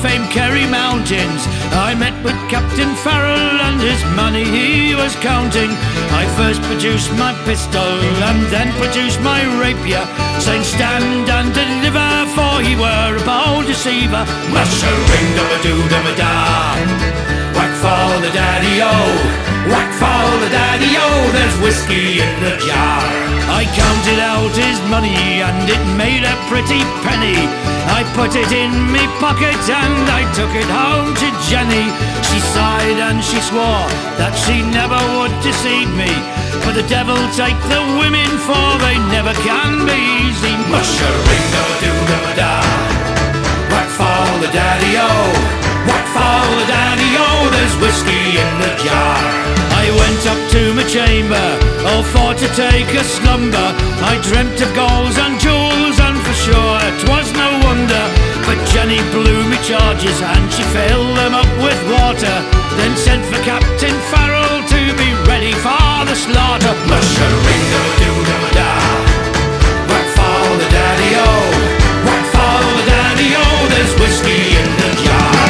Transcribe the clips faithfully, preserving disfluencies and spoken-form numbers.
famed Kerry Mountains, I met with Captain Farrell and his money he was counting. I first produced my pistol and then produced my rapier, saying stand and deliver, for he were a bold deceiver. Mush-a-ring-dum-a-doo-dum-a-da, whack for the daddy-o, whack for the daddy-o, there's whiskey in the jar. I counted out his money and it made a pretty penny. I put it in me pocket and I took it home to Jenny. She sighed and she swore that she never would deceive me, but the devil take the women, for they never can be easy. Mush-a-ring-a-doo-dum-a-da, whack for the daddy-o, whack for the daddy-o, there's whiskey in the jar. I went up to my chamber, all for to take a slumber. I dreamt of golds and jewels, and for sure it was no wonder. But Jenny blew me charges and she filled them up with water, then sent for Captain Farrell to be ready for the slaughter. Mush-a-ring-a-doo-dum-a-da, whack for the daddy-o, whack for the daddy-o, there's whiskey in the jar.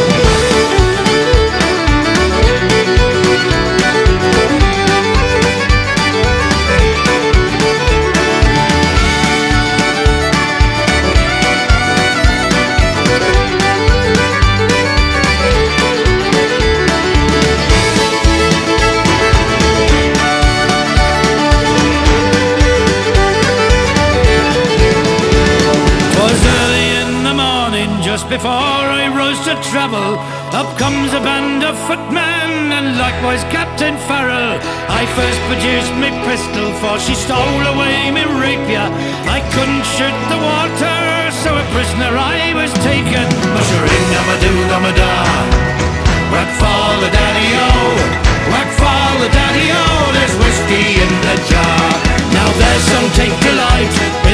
Just before I rose to travel, up comes a band of footmen, and likewise Captain Farrell. I first produced me pistol, for she stole away me rapier. I couldn't shoot the water, so a prisoner I was taken. Mush-a-ring-dum-a-doo-dum-a-da, whack for the daddy-o, whack for the daddy-o, there's whiskey in the jar. Now there's some take delight